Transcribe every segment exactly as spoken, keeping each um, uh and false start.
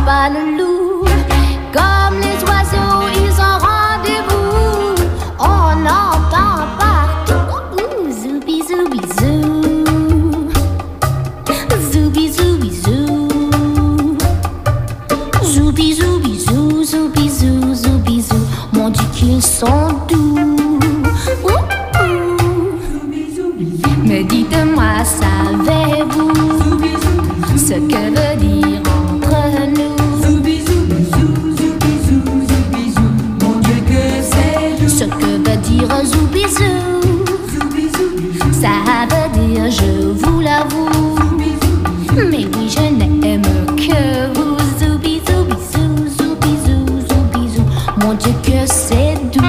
pas le loup. Comme les oiseaux, ils ont rendez-vous. On entend partout. Ouh, zoubi zoubi zou. Zoubi zoubi zou. Zoubi zoubi zou, zoubi zou, zoubi zou. Mon Dieu qu'ils sont doux. Ouh, ouh. Mais dites-moi, savez-vous ce que veut dire entre nous? Zoubi zoubi zou, zoubi zou, zoubi zou. Mon Dieu que c'est doux. Ce que veut dire zoubi zou, Zoubi zoubi zou. ça veut dire je vous l'avoue. Mais oui, je n'aime que vous. Zoubi zoubi zou, zoubi zou, zoubi zou. Mon Dieu que c'est doux.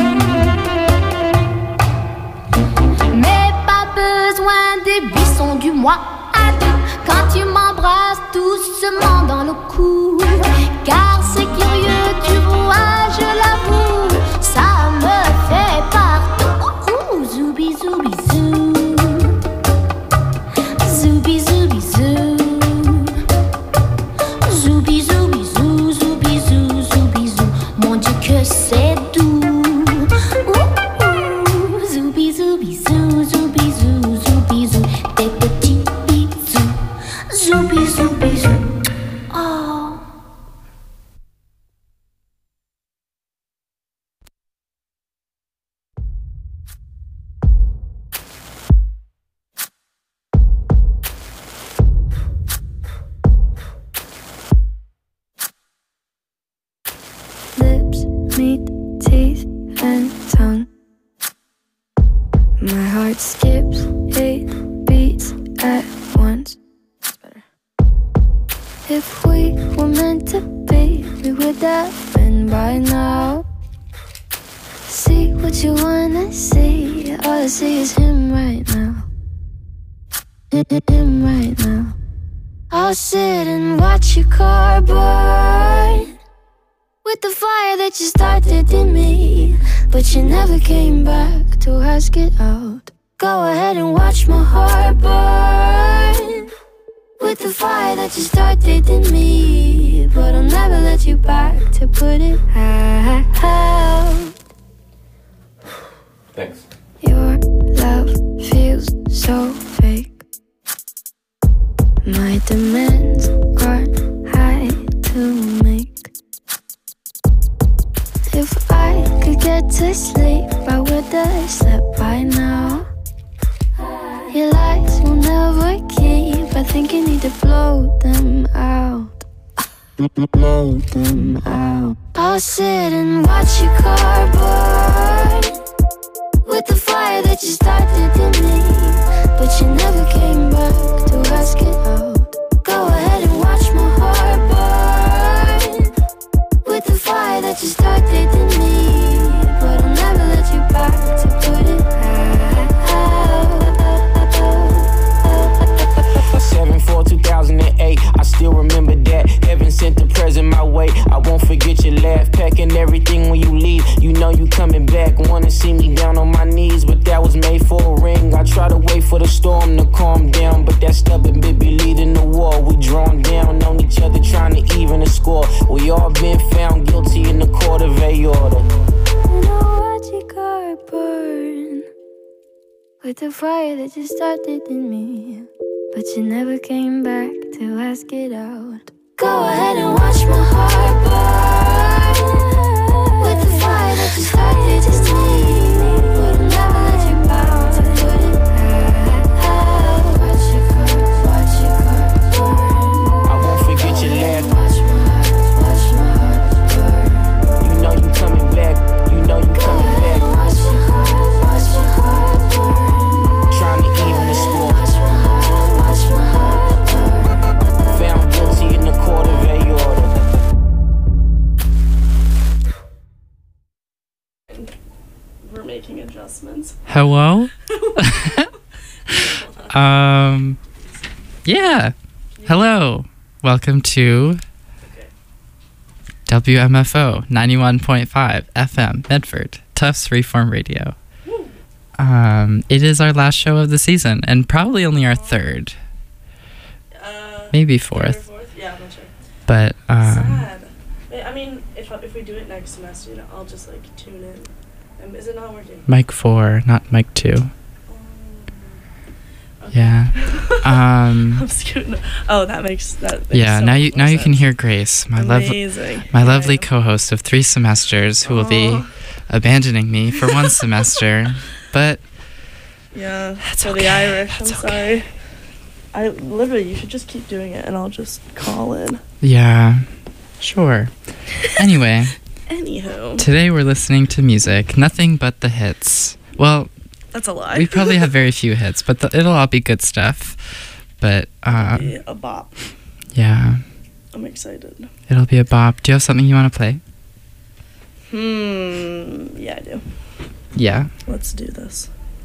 Mais pas besoin des buissons du mois à deux quand tu m'embrasses doucement dans le cou. Car c'est curieux, tu vois, je l'avoue, ça me fait partout. Ouh, zoubi zoubi zou. Zoubi zoubi zou. Zoubi zoubi zou, zoubi zou, zoubi zou. Mon Dieu que c'est doux. Ouh, ouh, zoubi zoubi zou, zoubi zou, zoubi zou. Des petits bisous. Zoubi zoubi zou. Oh. Lips meet teeth and tongue. My heart skips eight beats at once. That's better. If we were meant to be, we would have been by now. See what you wanna see. All I see is him right now. Him right now. I'll sit and watch your car burn with the fire that you started in me, but you never came back to ask it out. Go ahead and watch my heart burn with the fire that you started in me, but I'll never let you back to put it out. Thanks. Your love feels so fake. My demands are high to make. If I could get to sleep, I would have slept by now. Your lies will never keep. I think you need to blow them out. Blow them out. I'll sit and watch your car burn with the fire that you started in me, but you never came back to ask it out. Go ahead and watch my heart burn with the fire that you started in me, but I'll never let you back to put it out. seven four two thousand eight, I still remember that. Heaven sent the present my way. I won't forget your laugh. Packing everything when you leave. You know you coming back. Wanna see me down on my knees, but that was made for a ring. I try to wait for the storm to calm down, but that stubborn bit be leading the war. We drawn down on each other, trying to even the score. We all been found guilty in the court of aorta. And I'll watch your car burn with the fire that you started in me, but you never came back to ask it out. Go ahead and watch my heart burn with the fire that you started in me, but I'll never let you back to put it out. Watch your car, watch your car burn. I won't forget your laugh. Watch my heart, watch my heart burn. You know you coming back. You know you Go coming ahead back. and watch your heart, watch your heart burn. Trying to even the score. Watch my heart, watch my heart burn. Found guilty in the court of aorta. We're making adjustments. Hello? um, yeah. Hello. Welcome to W M F O ninety-one point five F M, Medford, Tufts Freeform Radio. Um, it is our last show of the season, and probably only our third. Uh, Maybe third or fourth. fourth? Yeah, I'm not sure. But um, Sad. I mean, if if we do it next semester, you know, I'll just like tune in. Um, is it not working? Mic four, not mic two. Um, okay. Yeah. Um, I'm scooting. Oh, that makes that. Makes yeah. so Now you much now more you can sense. hear Grace, my lovely, Amazing. my lovely Yeah. co-host of three semesters, who will be Oh. abandoning me for one semester. But Yeah, That's for okay. the Irish. I'm That's sorry. I literally, you should just keep doing it, and I'll just call in. yeah, sure. Anyway, Anywho, today we're listening to music, nothing but the hits. Well, that's a lie. we probably have very few hits, but the, it'll all be good stuff. But uh, Be a bop. yeah, I'm excited. it'll be a bop. Do you have something you want to play? Hmm. Yeah, I do. Yeah. Let's do this.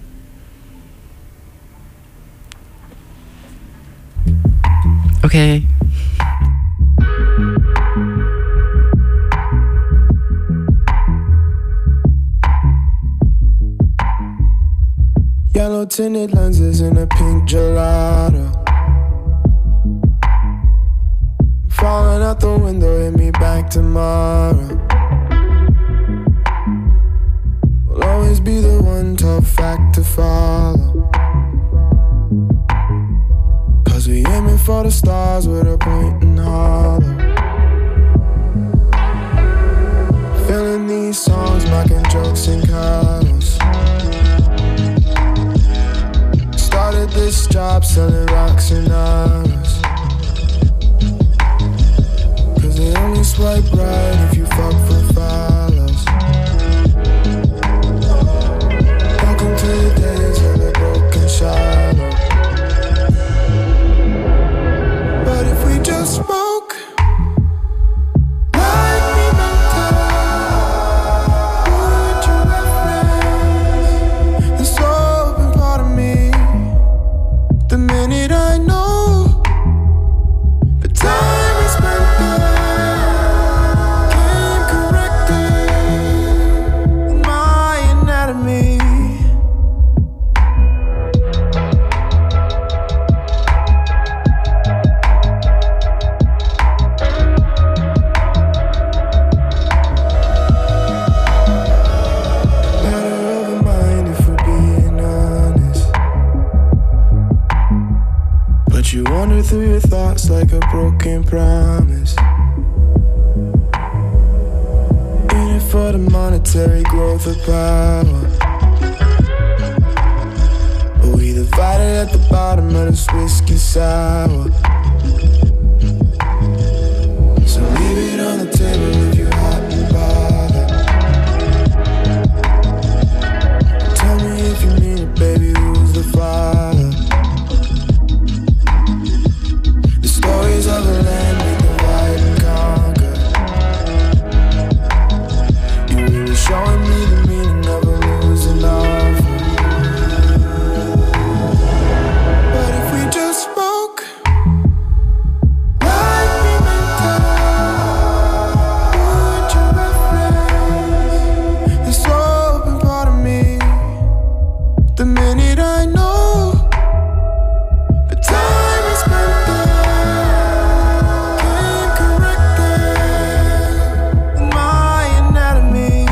Okay. Yellow tinted lenses in a pink gelato. Falling out the window, hit me back tomorrow. Will always be the one tough fact to follow. Cause we aiming for the stars with a point and hollow. Feeling these songs, mocking jokes and cuddles. Started this job selling rocks and honors. Cause they only swipe right if you fuck for follows. Welcome to the days of the broken shallow. But if we just spoke like we meant to, would you reference this open part of me? The minute I know the time we spent there came corrected in my anatomy. Matter of a mind if we're being honest. But you wander through your thoughts like a broken promise. In it for the monetary growth of power. But we divided at the bottom of this whiskey sour. So leave it on the table if you're hot and bothered. Tell me if you mean it, baby, who's the father? The stories of the land we divide and conquer. You really showing me the meaning of a losing offer. But if we just spoke like we meant to, would you reference this open part of me? The minute I know the time we spent there came corrected in my anatomy.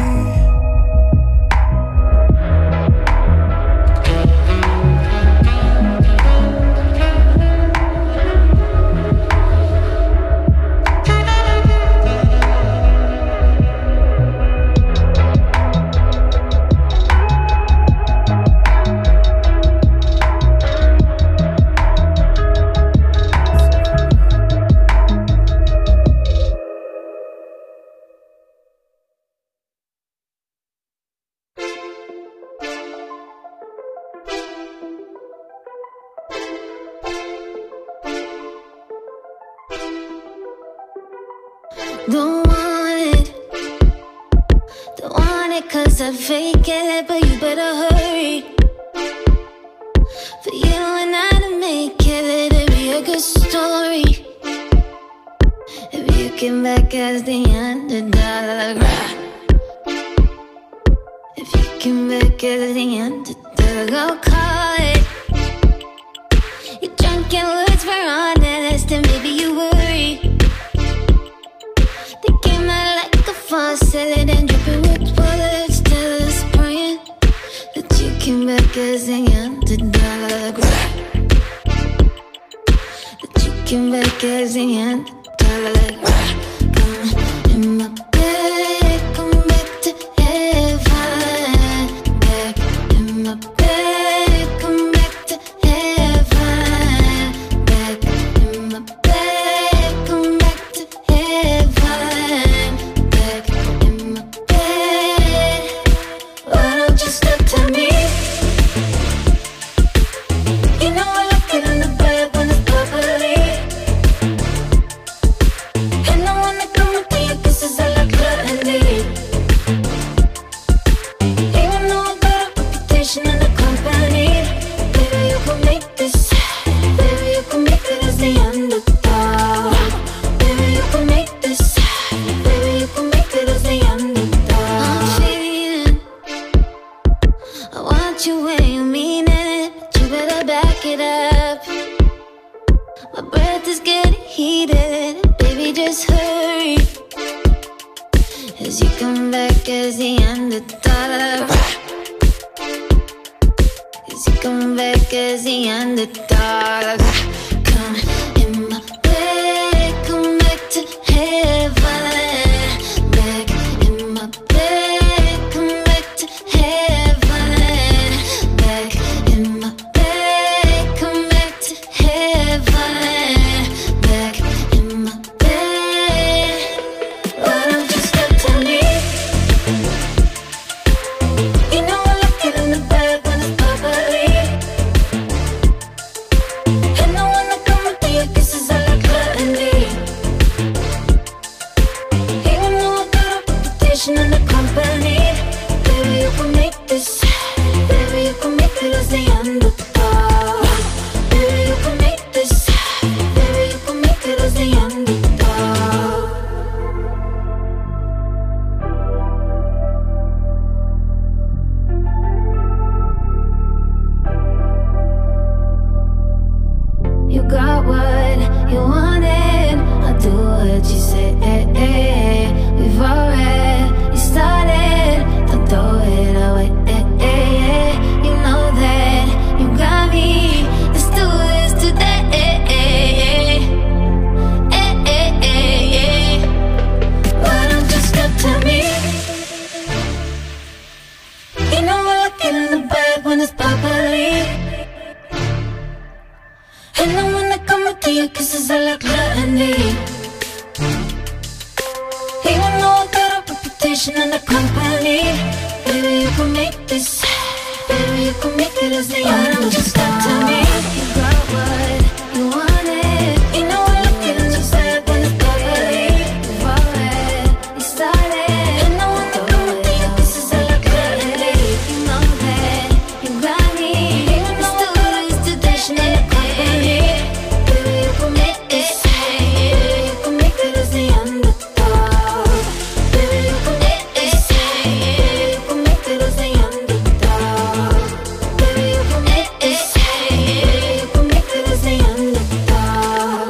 Don't want it, don't want it cause I fake it, but you better hurry. For you and I to make it, it'd be a good story. If you came back as the underdog, if you came back as the underdog, I'll call it. You're drunk and words were honest, and maybe you worry. back as the underdog. That you came back as the underdog. Come in my bed, come back to heaven. Back in my bed, come back to heaven. Back in my bed, come back to heaven. Back in my bed. Why don't you step to me? You know I like it in the bed when it's bubbly. And I wanna come with your kisses, I like gluttony. Even though I got a reputation in the company, baby you can make this. Baby you can make it as the underdog. Baby you can make this. Baby you can make it as the underdog. I'm feeling, I want you when you mean it, but you better back it up. My breath is getting heated, baby just hurry. As you come back as the underdog. As you come back as the underdog. Come in my bed, come back to heaven. Back in my bed, come back to heaven. Back in my bed, come back to heaven. Back in my bed. Why don't you step to me? You know I like it in the bed when it's bubbly. And I wanna come with your kisses, I like gluttony. Even though I got a reputation in the company, baby you can make this. Baby you can make it as the underdog. Baby you can make this. Baby you can make it as the underdog. You got what you wanted, I'll do what you say. We've already started, don't throw it away. You know that you got me, let's do this today. Why don't you step to me? You know I like it in the bed when it's bubbly. And I wanna come with your kisses, I like gluttony. Even though I got a reputation in the company, baby you can make this. Baby you can make it as the underdog. Why don't you step to me? You got what you wanted. You know I like it in the bed when it's bubbly. We've already started. And I wanna come with your kisses, I like gluttony. You know that you got me. Even though I got a reputation in the company, baby you can make this. Baby you can make it as the underdog. Baby you can make this. Baby you can make it as the underdog. Baby you can make this. Baby you can make it as the underdog.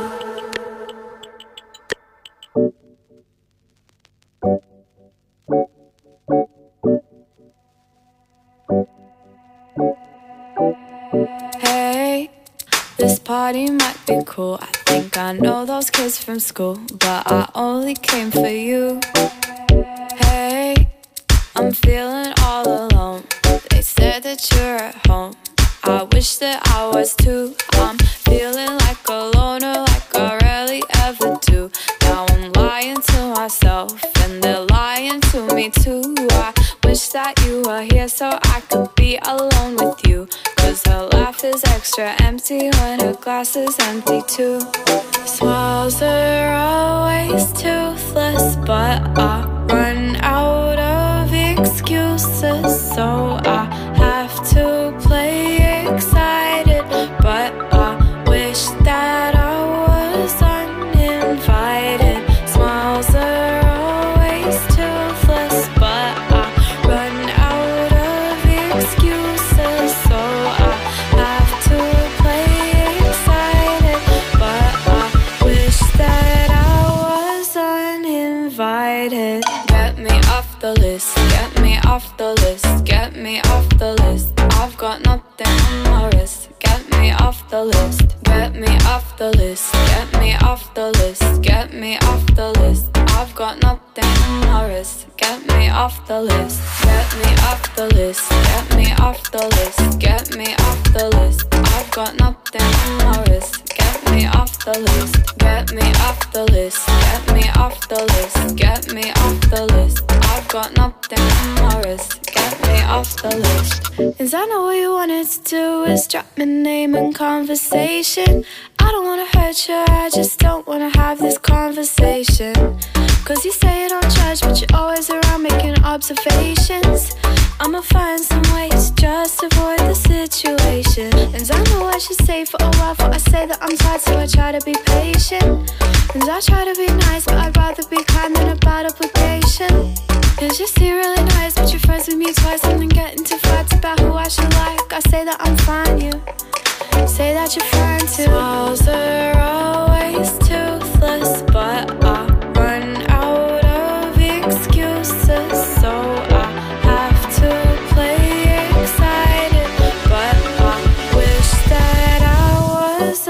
Hey, this party might be cool. I think I know those kids from school, but I only came for you. Hey, I'm feeling all alone. They said that you're at home. I wish that I was too. I'm feeling like a loner, like I rarely ever do. Now I'm lying to myself, and they're lying to me too. I wish that you were here so I could be alone with you. Cause her laugh is extra empty when her glass is empty too. Smiles are always toothless, but I run out of excuses. So I have to play excited, but I wish that I was uninvited. Smiles are always toothless, but I run out of excuses. So I have to play excited, but I wish that I was uninvited. Get me off the list, get me off off the list, get me off the list. I've got nothing on my wrist. Get me off the list, get me off the list, get me off the list, get me off the list. I've got nothing on my wrist. Get me off the list, get me off the list, get me off the list, get me off the list. I've got nothing on my wrist. Get me off the list, get me off the list, get me off the list, get me off the list. I've got nothing on my wrist. Get me off the list. Cause I know what you wanted to do is drop my name in conversation. I don't wanna hurt you, I just don't wanna have this conversation. Cause you say you don't judge, but you're always around making observations. I'ma find some ways just to avoid the situation. And I know I should say for a while, for I say that I'm tired, so I try to be patient. And I try to be nice, but I'd rather be kind than a bad obligation. Cause you see really nice, but you're friends with me twice and then get into fights about who I should like. I say that I'm fine, you say that you're fine too. Smiles are always toothless, but I run out of excuses, so I have to play excited. But I wish that I was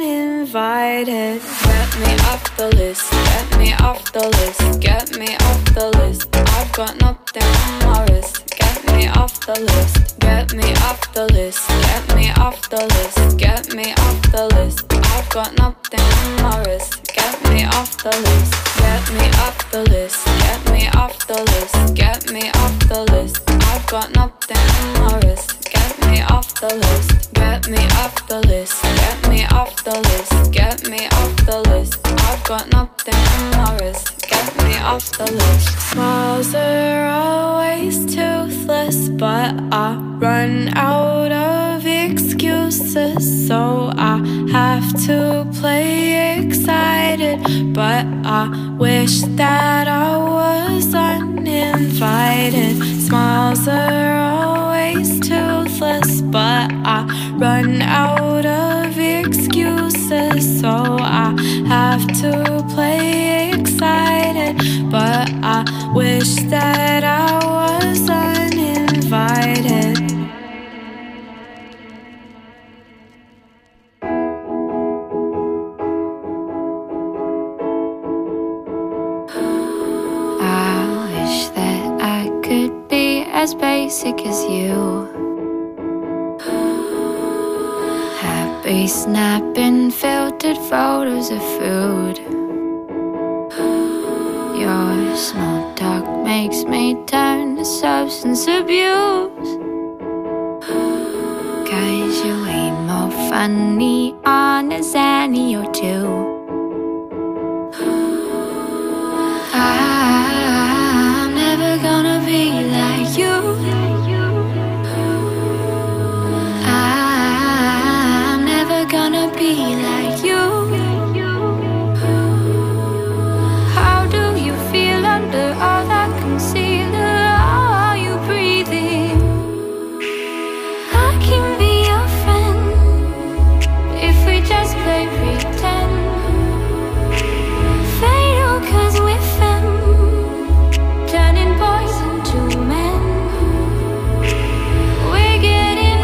uninvited. Get me off the list, get me off the list, get me off the list. I've got nothing on my wrist. Get me off the list, get me off the list, get me off the list, get me off the list. I've got nothing on my wrist. Get me off the list, get me off the list, get me off the list, get me off the list. I've got nothing on my wrist. Get me off the list, get me off the list, get me off the list, get me off the list. I've got nothing on my wrist. Get me off the list. Smiles are always toothless, but I run out of excuses, so I have to play excited. But I wish that I was uninvited. Smiles are always toothless, but I run out of excuses, so I have to play excited. But I wish that I was uninvited. I wish that I could be as basic as you. Happy snapping filtered photos of food. Your small talk makes me turn to substance abuse. Cause you ain't more funny on a Zanny or two. I'm never gonna be like you. I'm never gonna be like you. Under all that concealer, are you breathing? I can be your friend if we just play pretend. Fatal cause we're femme, turning boys into men. We're getting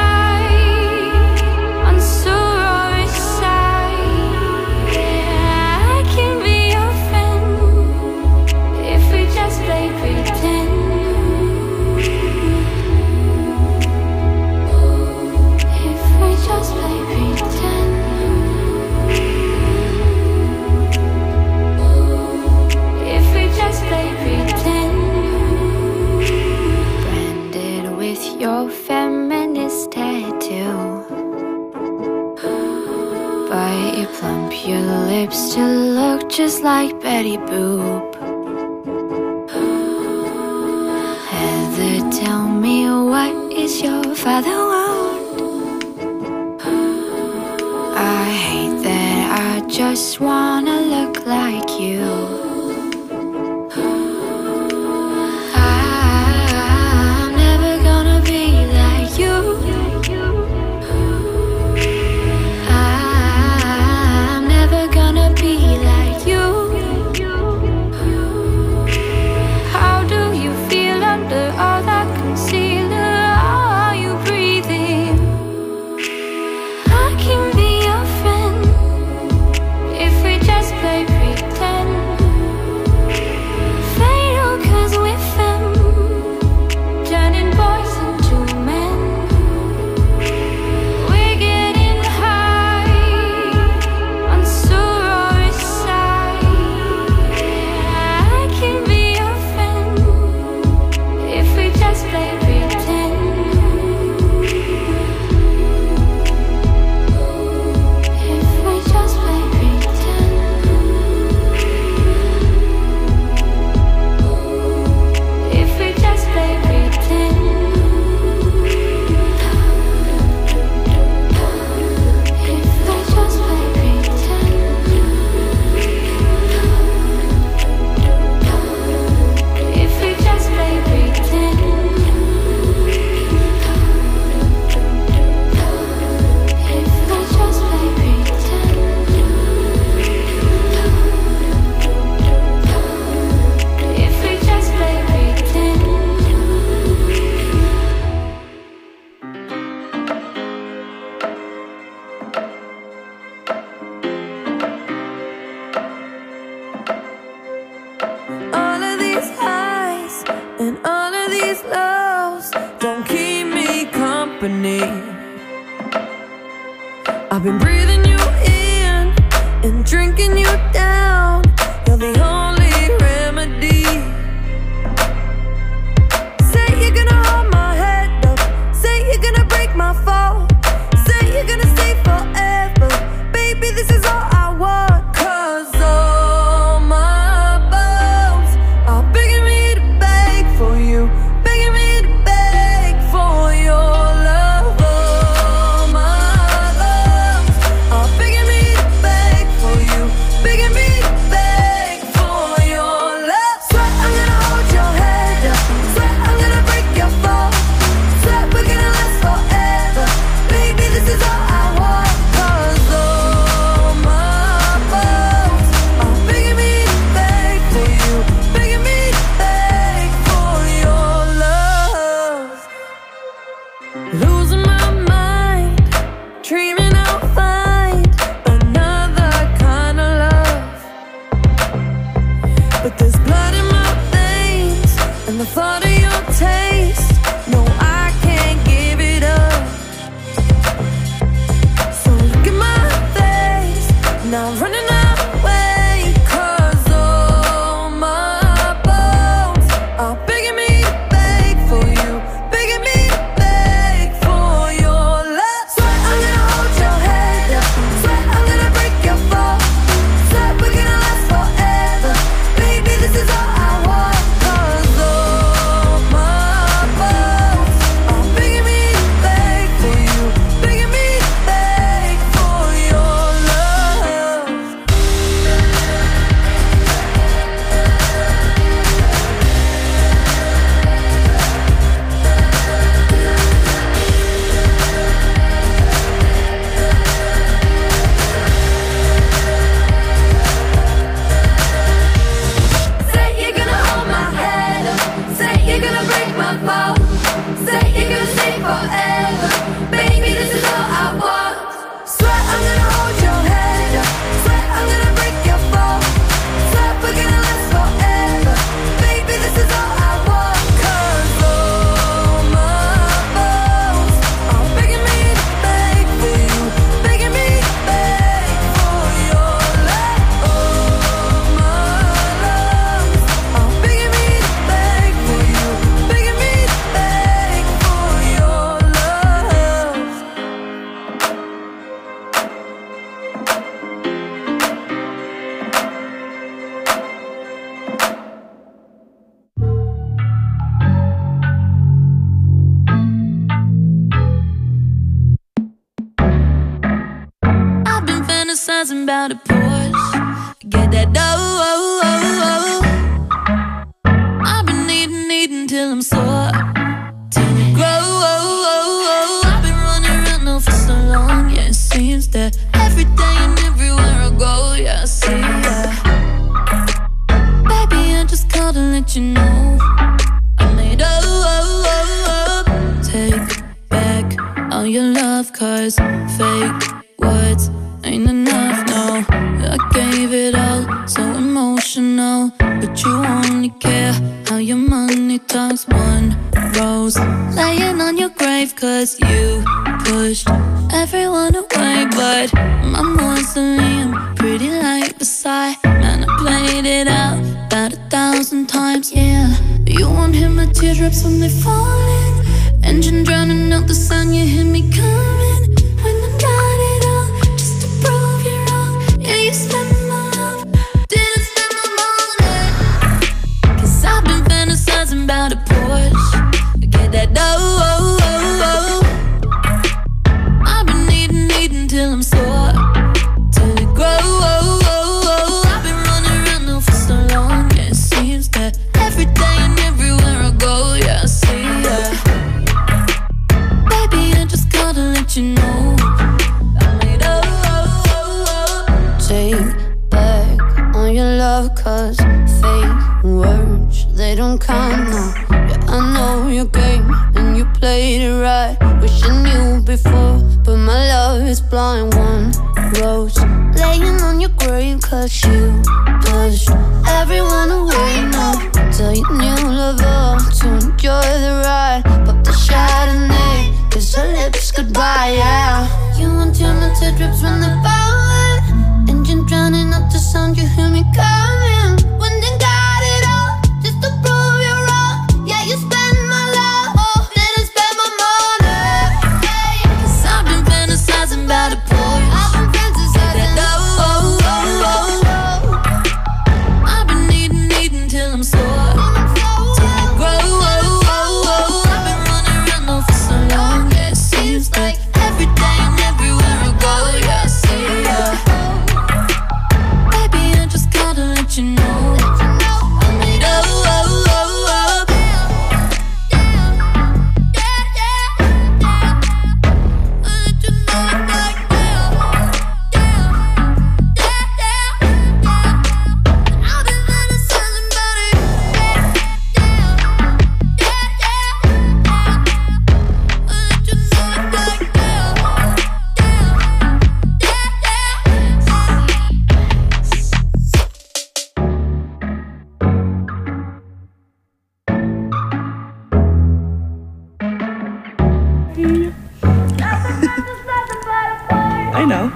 high on sorority side. Yeah, I can be your friend if we just play pretend. If we just play pretend. If we just play pretend. Branded with your feminist tattoo, bite you plump your lips to look just like Betty Boop. Tell me, what is your father want? I hate that I just wanna look like you. I'm never gonna be like you. I'm never gonna be like you. How do you feel under all company. I've been breathing you in and drinking you down. You're the only remedy. Say you're gonna hold my head up. Say you're gonna break my fall. Say you're gonna stay forever. Baby, this is all I want. Cause all my bones are begging me to beg for you, begging me to beg for your love. All my bones are begging me to beg for you, begging me to beg for your love. Swear I'm gonna hold your head up. Swear I'm gonna break your fall. Swear we're gonna last forever. Baby, this is all I want. Cause all my bones are begging me to beg for you, begging me to beg for your love. Losing my mind, dreaming I'll find another kind of love. But there's blood in my veins, and the thought of your taste, no, I can't give it up. So look at my face, now I'm running away. Cause all my bones are begging me to beg for you, begging me to beg for your love. Swear I'm gonna hold your head up. Swear I'm gonna break your fall. Swear we're gonna last forever. Baby, this is all I want. Cause all my bones are begging me to beg for you, begging me to beg for your love. Say you're gonna hold my head up. Say you're gonna break my fall. Say you're gonna stay forever. Baby, this is all I want. Swear I'm gonna hold your head up. Swear I'm gonna break your fall. Swear we're gonna last forever. Baby, this is all I want. Cause all my bones are begging me to beg for you, begging me to beg for your love. All my lungs are begging me to beg for you, begging me to beg for your love. I've been fantasizing about a Porsche, get that dough. I've been eating, eating till I'm sore, till it grow. I've been running around now for so long, yeah, it seems that every day and everywhere I go, yeah, I see, yeah. Baby, I just called to let you know I made up. Take back all your love, cause fake words ain't enough, no. I gave it all, so emotional, but you only care how your money talks. One rose laying on your grave, cause you pushed everyone away. But my mausoleum, pretty light beside, man, I played it out about a thousand times, yeah. You won't hear my teardrops when they're falling, engine drowning out the sound, you hear me coming. When I got it all, just to prove you wrong, yeah, you spent my love, didn't spend my money. Cause I've been fantasizing about a Porsche, get that dough. I've been eating, eating till I'm sore, till it grow. I've been running around now for so long, yeah, it seems that every day and everywhere I go, yeah, I see, yeah. Baby, I just called to let you know I made up. Take back on your love, cause fake words, they don't count now. Yeah, I know your game and you played it right. Wish I knew before, but my love is blind. One rose laying on your grave, cause you pushed everyone away now. Tell your new lover to enjoy the ride, pop the Chardonnay, cause her water drips from the power. Engine drowning out the sound, you hear me coming. Wouldn't got it all just to prove you wrong. Yeah, you spend my love, oh, didn't spend my money. Hey, 'cause I've been fantasizing about a Porsche. I've been fantasizing, oh, oh, oh, oh. I've been needing, needing till I'm sore. Till I grow, oh, oh, oh. I've been running around now for so long. Yeah, it seems like every day and everywhere I go, yeah, I see ya. Baby, I just gotta let you know. I need oh, oh, oh, oh. Yeah, yeah, yeah, yeah. I'll let you know it like that. Yeah, yeah, yeah, yeah. I've been fantasizing about it. Yeah, yeah, yeah, yeah. I'll let you know it like that. I know.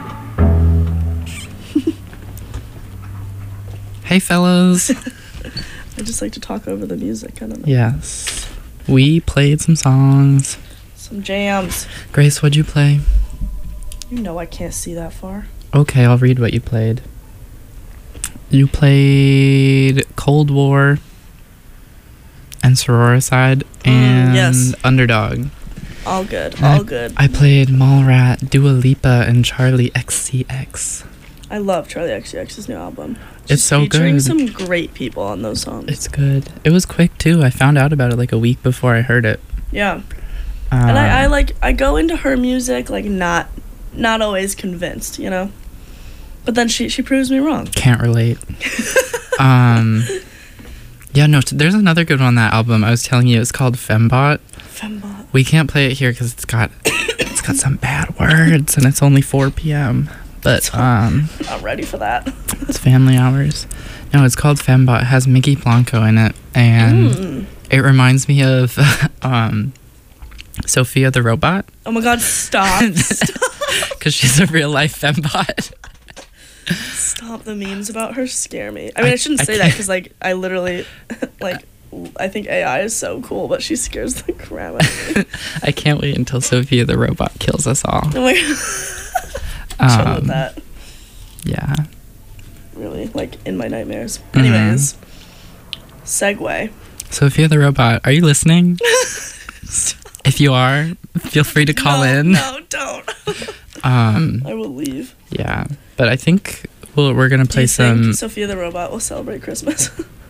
Hey, fellas. I just like to talk over the music. I don't know. Yes. We played some songs. Some jams. Grace, what'd you play? You know I can't see that far. Okay, I'll read what you played. You played Cold War and Sororicide and yes. Underdog. All good. And All I, good. I played Mallrat, Dua Lipa, and Charlie X C X. I love Charlie X C X's new album. It's She's so featuring good. some great people on those songs. It's good. It was quick too. I found out about it like a week before I heard it. Yeah. Um, And I, I like I go into her music like not not always convinced, you know. But then she she proves me wrong. Can't relate. um, yeah, no. T- there's another good one on that album. I was telling you, it's called Fembot. Fembot. We can't play it here because it's got it's got some bad words, and it's only four p.m. But um, I'm ready for that. it's family hours. No, it's called Fembot. It has Mickey Blanco in it, and Mm. it reminds me of um, Sophia the Robot. Oh my god, stop. Stop. Because she's a real life fembot. Stop, the memes about her scare me. I mean, I, I- shouldn't I say that can't- because, like, I literally, like, I think A I is so cool, but she scares the crap out of me. I can't wait until Sophia the Robot kills us all. Oh my god. Chill with Um, that. Yeah. Really, like, in my nightmares. Mhm. Anyways, segue. Sophia the Robot, are you listening? If you are, feel free to call no, in. No, don't. Um, I will leave. yeah, but I think we'll, we're gonna Do play you some. think Sophia the Robot will celebrate Christmas?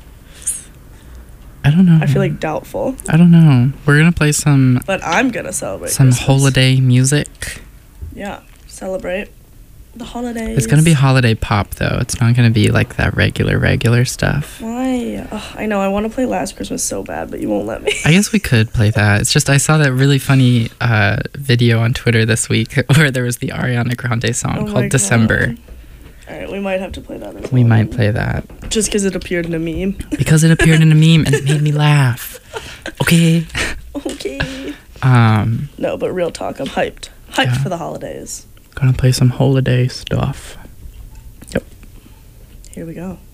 I don't know. I feel like doubtful. I don't know. We're gonna play some But I'm gonna celebrate some Christmas. holiday music. Yeah, celebrate the holidays. It's gonna be holiday pop though. It's not gonna be like that regular regular stuff. Why? Ugh, I know, I want to play Last Christmas so bad, but you won't let me. I guess we could play that. It's just I saw that really funny uh, video on Twitter this week where there was the Ariana Grande song Oh my called December. God. Alright, we might have to play that as We well. might play that Just because it appeared in a meme. because it appeared in a meme and it made me laugh. Okay. Okay. Um, No, but real talk, I'm hyped. Hyped Yeah. for the holidays. gonna play some holiday stuff. Yep. Here we go.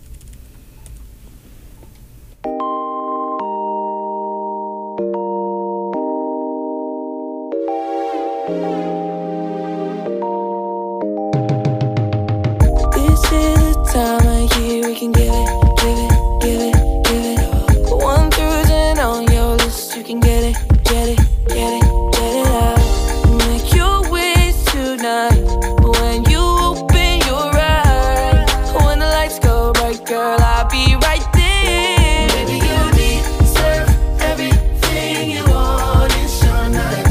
This is the time of year we can give it, give it, give it, give it. Put one through ten on your list, you can get it, get it, get it, get it out. Make your wish tonight. When you open your eyes, when the lights go bright, girl, I'll be right there. Baby, you deserve everything you want in some night.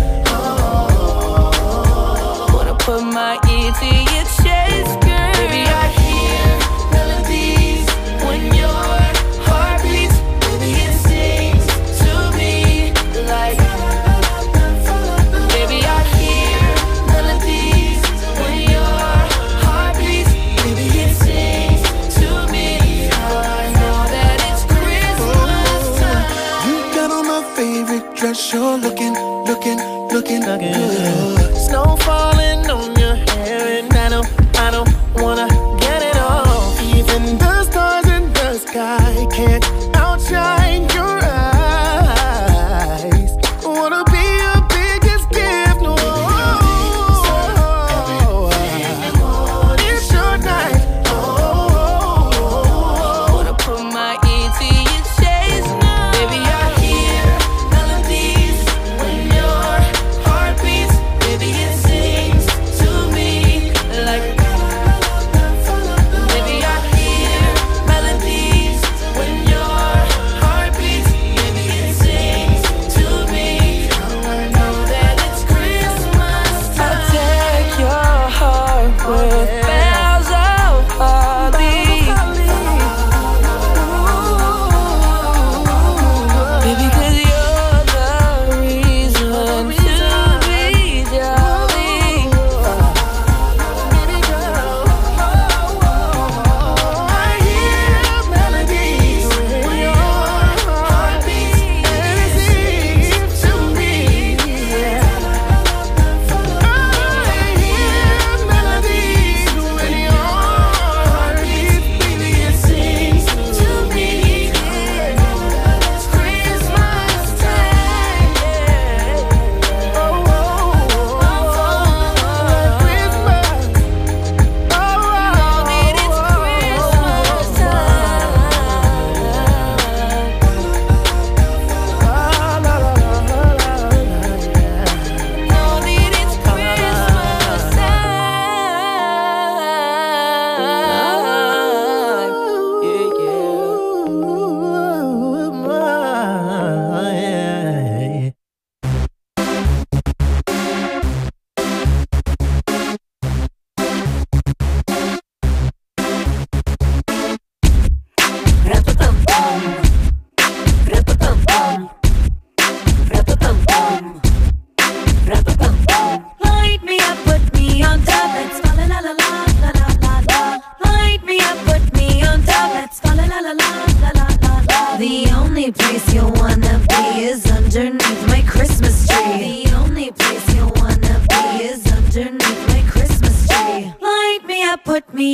Oh, wanna put my ear to your chest, girl. Baby, I hear melodies when your heart beats. Baby, it sings to me like. Baby, I hear melodies when your heart beats. Baby, it sings to me. I know that it's Christmas time. You got on my favorite dress, you're looking, looking, looking good. Snow falling on your hair and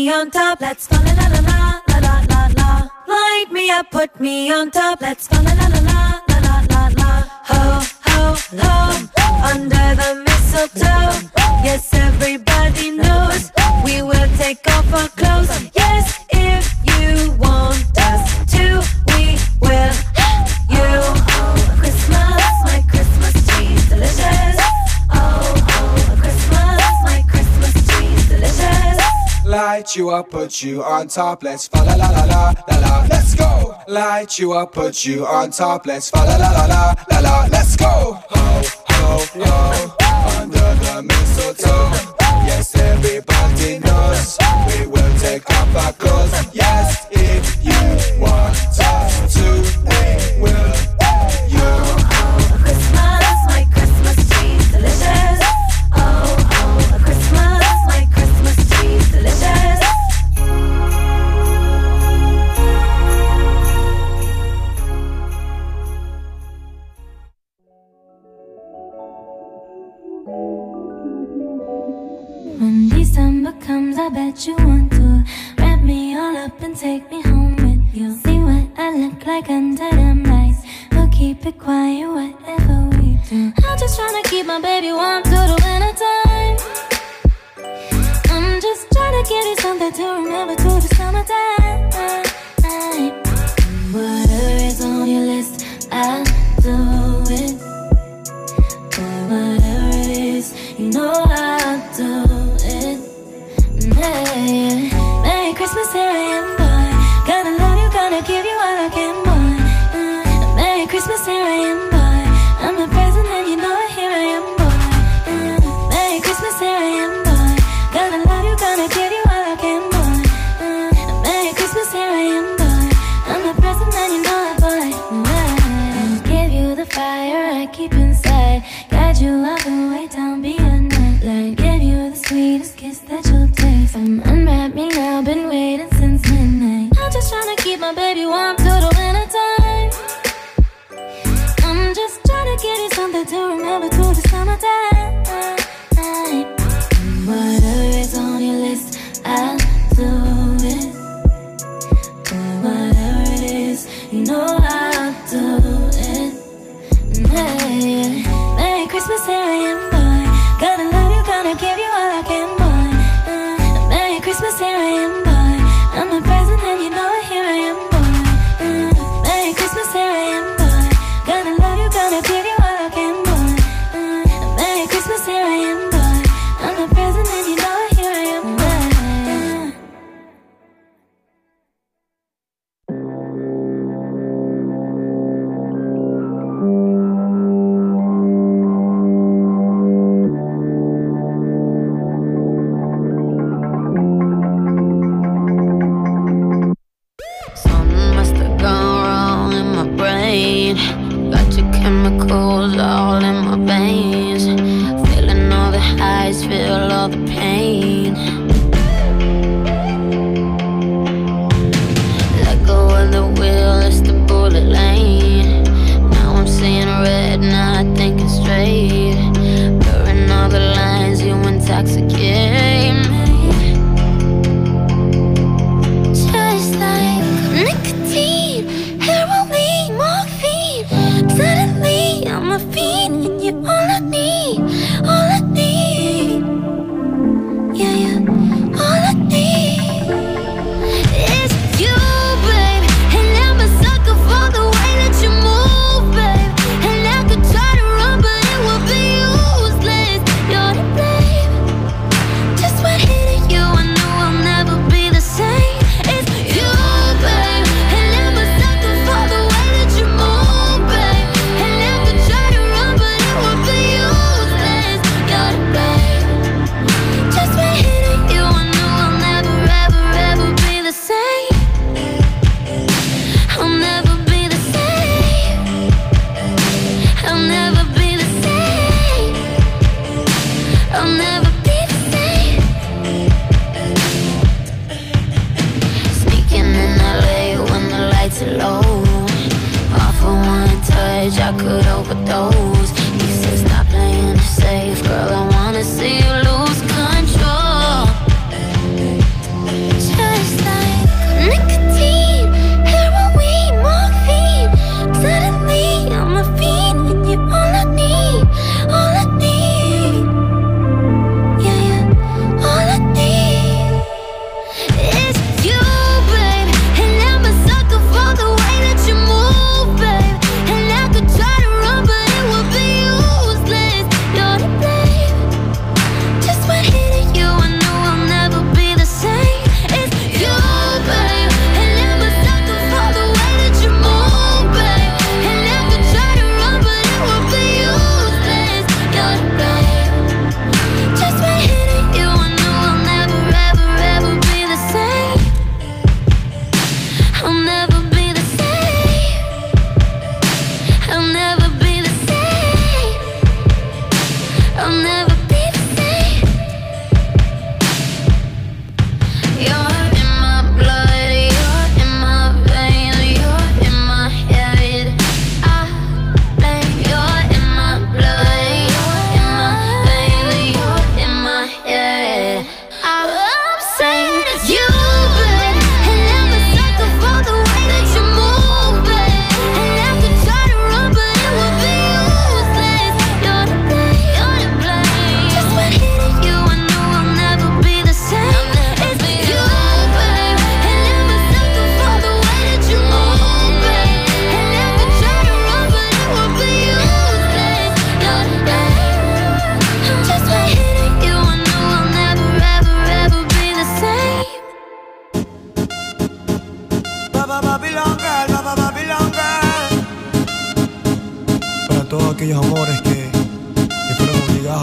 me on top. Let's fall la la la la la la la. Light me up, put me on top. Let's fall la la la la la la la la. Ho ho ho, under the mistletoe. Yes, everybody knows we will take off our clothes. Yes, if you want us to, we will. You, oh, Christmas, my Christmas tree's delicious. Oh, oh, Christmas, my Christmas tree's delicious. Light you up, put you on top. Let's fa la la la la la la. Let's go. Light you up, put you on top. Let's fa la la la la la la. Let's go. Ho ho ho, under the mistletoe. Yes, everybody knows we will take off our clothes. Yes, if you want us to, we will. You. Oh, Christmas, my Christmas tree's delicious. Oh, oh, Christmas, my Christmas tree's delicious. When December comes, I bet you want to wrap me all up and take me home with you. See what I look like under them lights. We'll keep it quiet, whatever we do. I'm just trying to keep my baby warm through the winter time. I'm just trying to give you something to remember to the summertime. Whatever is on your list, I'll do it. But whatever it is, you know I'll do it. Hey, Merry Christmas, here I am, boy. Gonna love you, gonna give you all I can, boy. Uh, Merry Christmas, here I am, boy. I'm the present and you know it, here I am, boy. Uh, Merry Christmas, here I am, boy. Gonna love you, gonna give you all I can, boy. Uh, Merry Christmas, here I am, boy. I'm the present and you know it, boy. Uh, give you the fire I keep inside. Guide you all the way down, be a nightlight. Give you the sweetest kiss that you'll taste. Um, unwrap me now, been waiting since midnight. I'm just trying to keep my baby warm through the winter time. I'm just trying to give you something to remember to the summertime. Whatever is on your list, I'll do it. But whatever it is, you know I'll do it. Hey, Merry Christmas, here I am, boy. Gonna love you, gonna give you all I can, boy. Uh, Merry Christmas, here I am, boy. I'm the present and you know it, here I am, boy. Uh, Merry Christmas, here I am, boy. Gonna love you, gonna give you all I can, boy. Uh, Merry Christmas, here I am, boy. I'm the present and you know it, here I am, boy.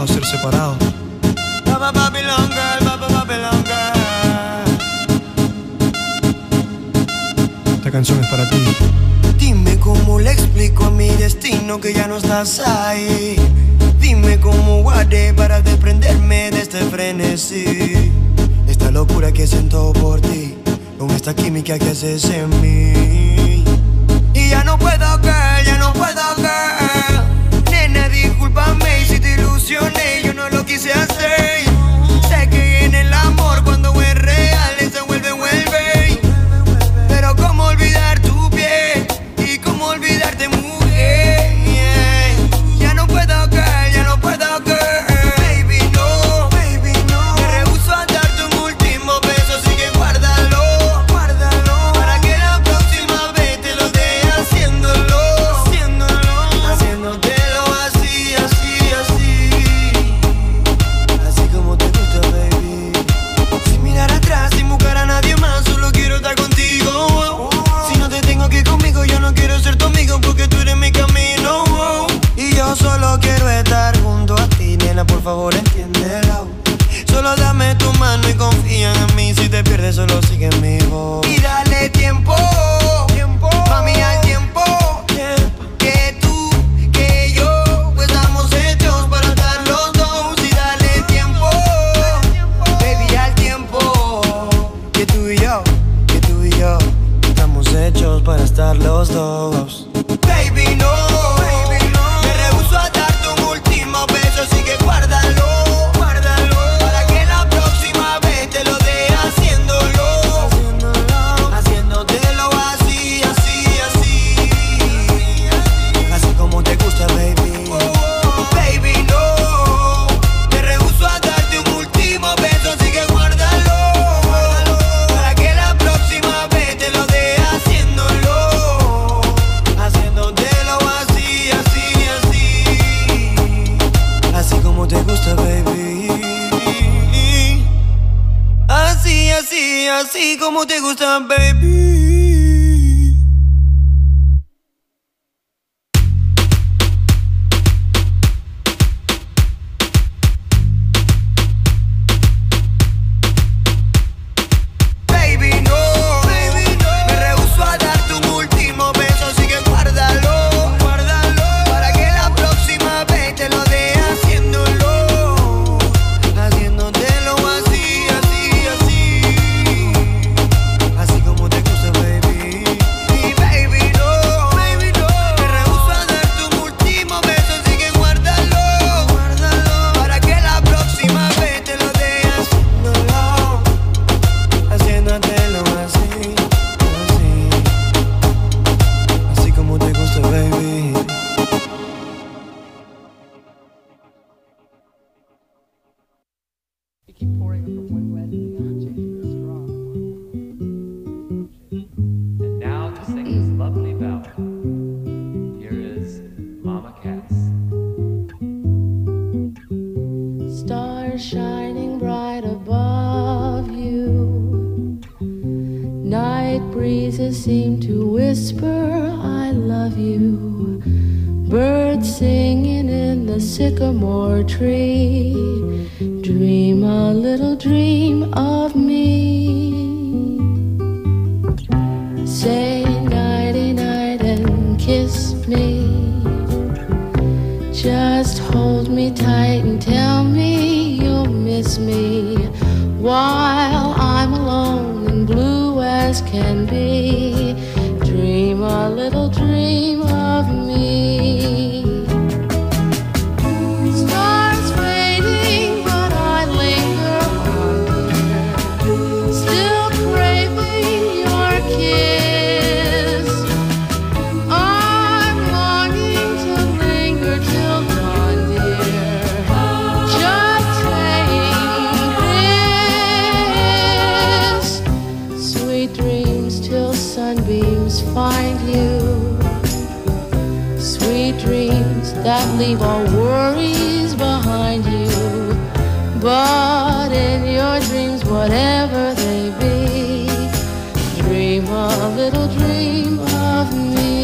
trabajo ser separado. Papa Babylon girl, Papa Babylon girl. Esta canción es para ti. Dime cómo le explico a mi destino que ya no estás ahí. Dime cómo haré para desprenderme de este frenesí. Esta locura que siento por ti, con esta química que haces en mí. Y ya no puedo, girl, ya no puedo, girl. Nena, discúlpame si te ilusioné, yo no lo quise hacer. Sé que en el amor cuando es real se vuelve, vuelve. Pero cómo olvidar tu piel y cómo olvidarte, mujer. Ya no puedo, girl, ya no puedo, girl. Baby, no, baby, no. Me rehuso a darte un último beso, así que guárdalo, guárdalo. Para que la próxima vez te lo dé haciéndolo, haciéndolo, haciéndotelo así, así, así. Así como te gusta, baby. Sin mirar atrás, sin buscar a nadie más, solo quiero estar contigo. Si no te tengo aquí conmigo, yo no quiero ser tu amigo porque tú eres mi camino. Y yo solo quiero estar junto a ti, nena, por favor entiéndelo. Solo dame tu mano y confía en mí. Si te pierdes, solo sigue mi voz. Y dale tiempo, tiempo, mami, al tiempo. Que tú, que yo, pues estamos hechos para estar los dos. Y dale tiempo, baby, al tiempo. Que tú y yo, que tú y yo, estamos hechos para estar los dos. Baby, no, baby, no. Me rehuso a darte un último beso, así que guárdalo, guárdalo. Para que la próxima vez te lo dé haciéndolo, haciéndolo, haciéndotelo así, así, así. Así como te gusta, baby. Baby, no. Me rehuso a darte un último beso, así que guárdalo, guárdalo. Para que la próxima vez te lo dé haciéndolo, haciéndotelo así, así, así. Así como te gusta, baby. Así, así, así como te gusta, baby. Baby, no, baby, no. Me rehuso a darte un último beso, así que guárdalo, guárdalo. Para que la próxima vez te lo dé haciéndolo, haciéndotelo así, así, así. Así como te gusta, baby. Y baby, no, baby, no. Me rehuso a darte un último beso, así que guárdalo, guárdalo. Para que la próxima vez te lo dé haciéndolo, haciéndotelo así, así. Así como te gusta, baby. And now to sing this lovely ballad, here is Mama Cass. Stars shining bright above you. Night breezes seem to whisper, I love you. Birds singing in the sycamore tree. Dream a little dream of me. Say nighty night and kiss me. Just hold me tight and tell me you'll miss me while I'm alone and blue as can be. Dream a little dream of me. Stars fading, but I linger on, dear. Still craving your kiss. I'm longing to linger till dawn, dear. Just saying this. Sweet dreams till sunbeams find you. Sweet dreams that leave all worries behind you. But in your dreams, whatever they be, dream a little dream of me.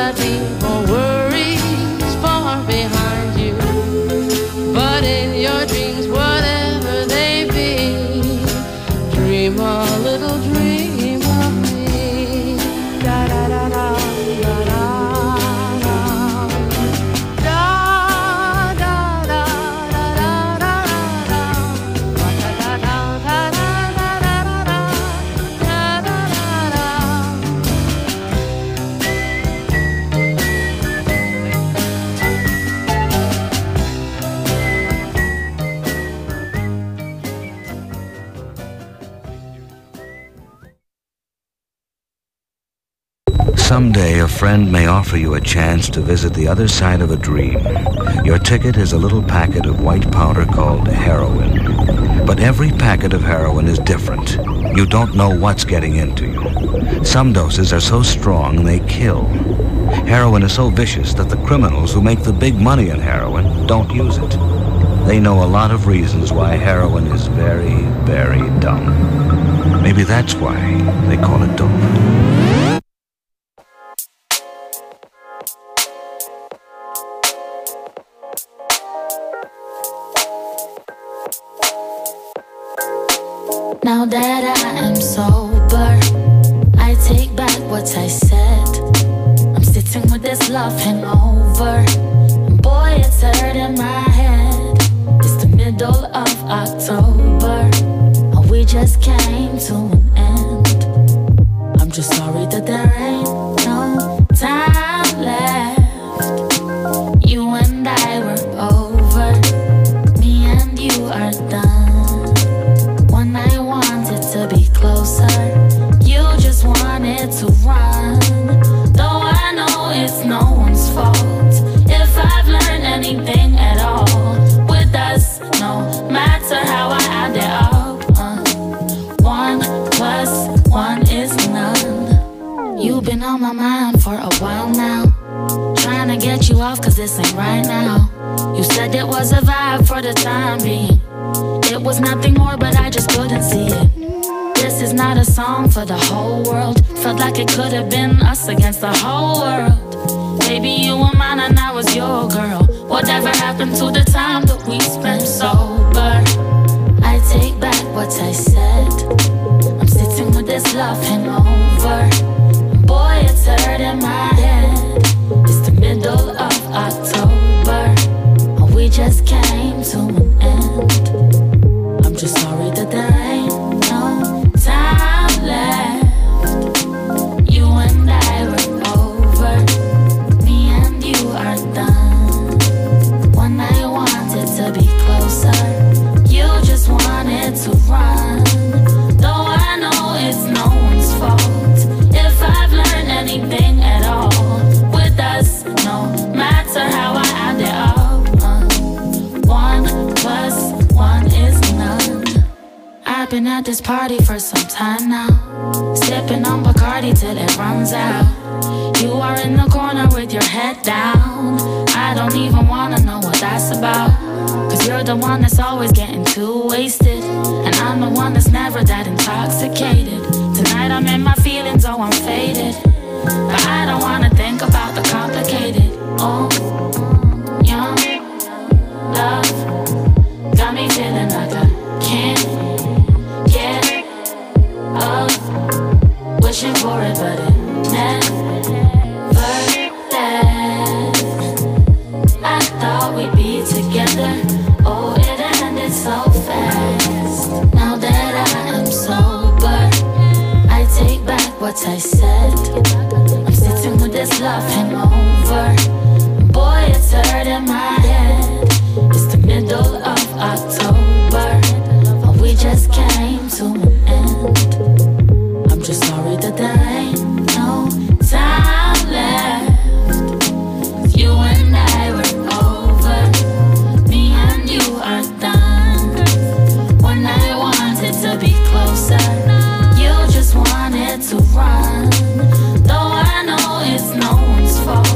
might leave more worries far behind you. But in your dreams, whatever they be, dream a little dream of me. Da da da da da da da. Da da da da da da da. Da da da da da da da da. Da da da da. Someday, a friend may offer you a chance to visit the other side of a dream. Your ticket is a little packet of white powder called heroin. But every packet of heroin is different. You don't know what's getting into you. Some doses are so strong they kill. Heroin is so vicious that the criminals who make the big money in heroin don't use it. They know a lot of reasons why heroin is very, very dumb. Maybe that's why they call it dope. Now that I am sober, I take back what I said. I'm sitting with this love hangover, and boy, it's hurting my head. It's the middle of October, and we just came to an end. I'm just sorry that there ain't no time left. You and I were over, me and you are done. To be closer, you just wanted to run. Though I know it's no one's fault. If I've learned anything at all with us, no matter how I add it up, uh, one plus one is none. You've been on my mind for a while now, trying to get you off cause this ain't right now. You said it was a vibe for the time being. It was nothing more but I just couldn't see it. This is not a song for the whole world. Felt like it could have been us against the whole world. Baby, you were mine and I was your girl. Whatever happened to the time that we spent sober? I take back what I said. I'm sitting with this love hangover. Boy, it's hurting my head. It's the middle of October, and we just came to an end. I'm just sorry that there ain't no time left. You and I were over, me and you are done. When I wanted to be closer, you just wanted to run. Though I know it's no one's fault. If I've learned anything at all with us, no matter how I add it up, uh, one plus one is none. I've been at this party for some time now, sipping on Bacardi till it runs out. You are in the corner with your head down. I don't even wanna know what that's about, cause you're the one that's always getting too wasted, and I'm the one that's never that intoxicated. Tonight I'm in my feelings, oh I'm faded, but I don't wanna think about the complicated. Oh, young love got me feeling like I can't get up, wishing for it, but it never left. I thought we'd be together, oh it ended so fast. Now that I am sober, I take back what I said. I'm sitting with this love hangover, boy it's hurting my head. It's the middle of October, and we just came to an end. I'm just sorry that there ain't no time left. You and I were over, me and you are done. When I wanted to be closer, you just wanted to run. Though I know it's no one's fault.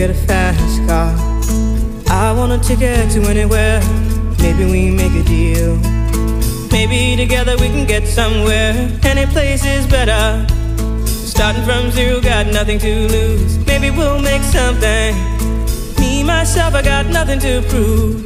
get a fast car. I want a ticket to anywhere. Maybe we make a deal. Maybe together we can get somewhere. Any place is better. Starting from zero, got nothing to lose. Maybe we'll make something. Me, myself, I got nothing to prove.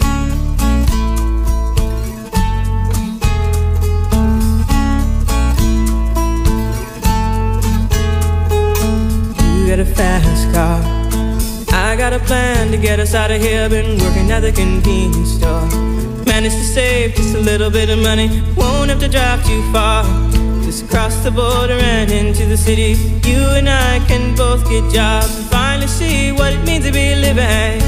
You got a fast car. I got a plan to get us out of here. Been working at the convenience store. Managed to save just a little bit of money. Won't have to drive too far. Just across the border and into the city. You and I can both get jobs and finally see what it means to be living.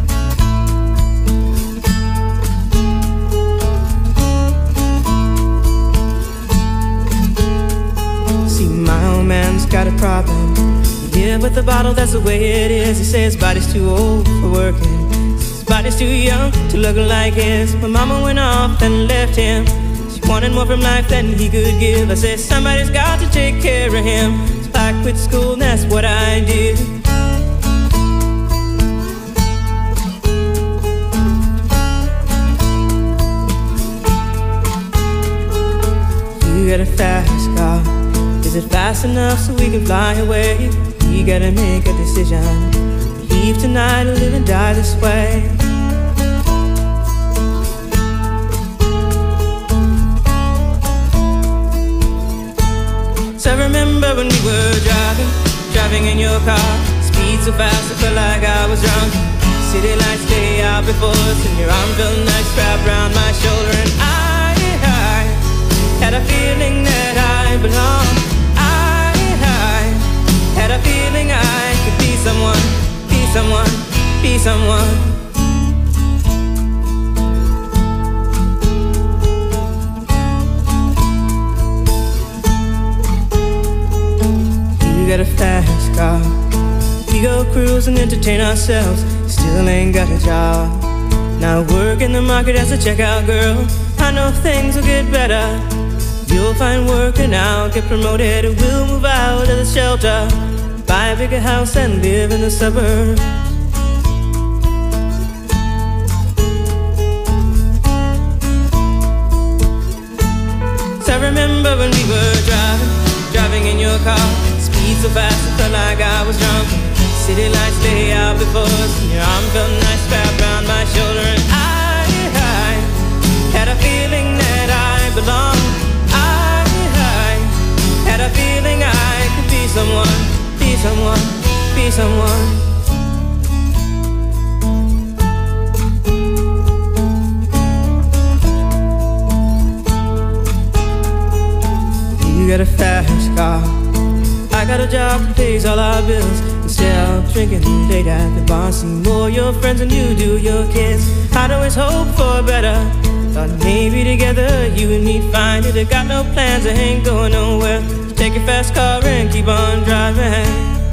See, my old man's got a problem. He live with the bottle, that's the way it is. He says his body's too old for working. His body's too young to look like his. My mama went off and left him. Wanted more from life than he could give. I said somebody's got to take care of him. So I quit school and that's what I did. You got a fast car. Is it fast enough so we can fly away? We gotta make a decision. Leave tonight or live and die this way. I remember when we were driving, driving in your car. Speed so fast I felt like I was drunk. City lights lay out before us, and your arm felt nice wrapped around my shoulder. And I, I had a feeling that I belonged. I, I had a feeling I could be someone, be someone, be someone. We got a fast car. We go cruise and entertain ourselves. Still ain't got a job. Now I work in the market as a checkout girl. I know things will get better. You'll find work and I'll get promoted. We'll move out of the shelter, buy a bigger house and live in the suburbs. So I remember when we were driving, driving in your car. Speed so fast I felt like I was drunk. City lights lay out before us, and your arm felt nice wrapped around my shoulder. And I, I had a feeling that I belonged. I, I had a feeling I could be someone, be someone, be someone. You got a fast car. I got a job that pays all our bills. Instead of drinking late at the bar, see more your friends than you do your kids. I'd always hope for better. Thought maybe together you and me find it. I got no plans, I ain't going nowhere. So take your fast car and keep on driving.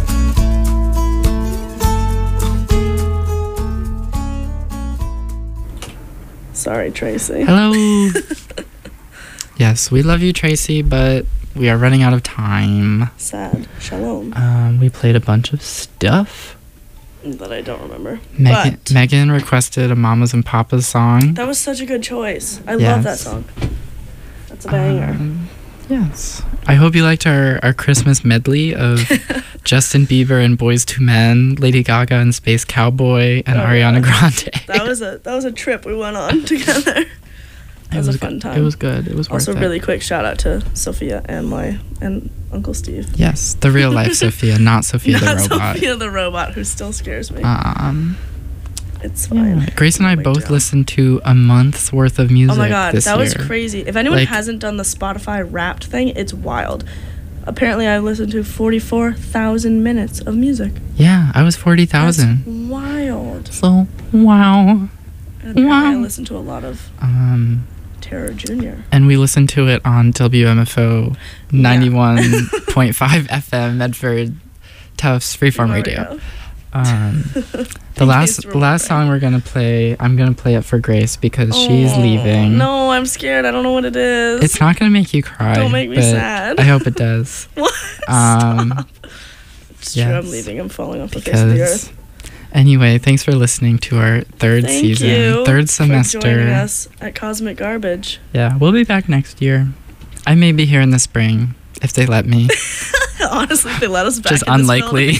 Sorry, Tracy. Hello. Yes, we love you, Tracy, but we are running out of time. Sad. Shalom. Um, we played a bunch of stuff that I don't remember. Megan, but Megan requested a Mamas and Papas song. That was such a good choice. I yes. love that song. That's a banger. Um, yes. I hope you liked our, our Christmas medley of Justin Bieber and Boyz two Men, Lady Gaga and Space Cowboy, and oh, Ariana Grande. That was a that was a trip we went on together. It was, was a fun good. time. It was good. It was worth also it. really quick shout out to Sophia and my and Uncle Steve. Yes, the real life Sophia, not Sophia not the robot. Sophia the robot, who still scares me. Um, it's fine. Yeah. Grace and I both down. listened to a month's worth of music. Oh my god, this that year. was crazy. If anyone like, hasn't done the Spotify Wrapped thing, it's wild. Apparently, I listened to forty-four thousand minutes of music. Yeah, I was forty thousand. Wild. So wow. And wow. I listened to a lot of. Um. Terror Junior And we listened to it on W M F O ninety-one point five F M Medford Tufts Freeform Radio. Um, the last the last song we're gonna play, I'm gonna play it for Grace because oh, she's leaving. No, I'm scared. I don't know what it is. It's not gonna make you cry. Don't make me but sad. I hope it does. What? Um, Stop. It's yes, true. I'm leaving. I'm falling off the face of the earth. Anyway, thanks for listening to our third Thank season, you third for semester. joining us at Cosmic Garbage. Yeah, we'll be back next year. I may be here in the spring if they let me. Honestly, if they let us back. Just in this unlikely.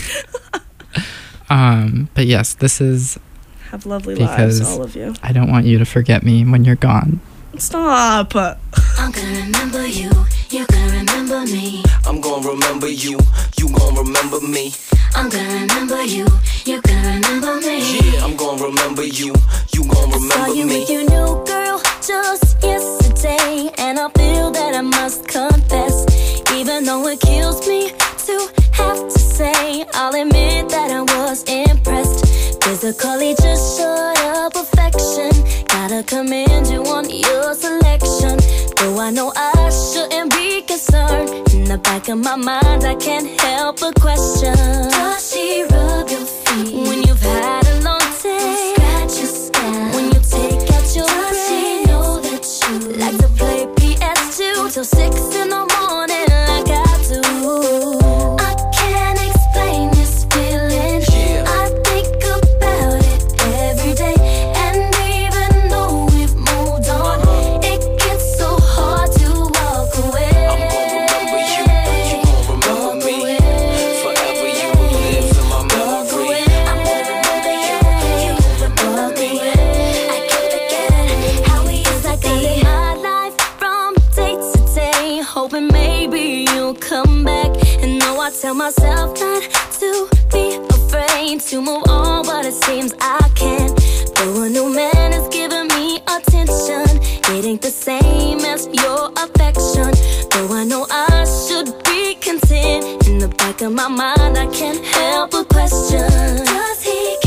um, but yes, this is Have lovely because lives, all of you. I don't want you to forget me when you're gone. Stop. I'm gonna remember you, you're gonna remember me. I'm gonna remember you, you gonna remember me. I'm gonna remember you, you're gonna remember me. Yeah, I'm gonna remember you, you gonna remember Saw you me. with your new girl just yesterday, and I feel that I must confess, even though it kills me to have to say, I'll admit that I was impressed. Physically just short of perfection. Gotta commend you on your selection. Though I know I shouldn't be concerned, in the back of my mind I can't help but question. Does she rub your feet when you've had a long day? Scratch your scalp when you take out your breath. Does she know that you like to play P S two till six in the morning like I do? I can't explain this feeling. Yeah. I think about it every day, and even though we've moved on, it gets so hard to walk away. I'm gonna remember you, you gonna remember me. Forever you will live in my memory. I'm gonna remember you, you remember me. I can't forget how we used to be. My life from day to day, hoping maybe you'll come back. And know I tell myself not to be afraid to move on, but it seems I can't.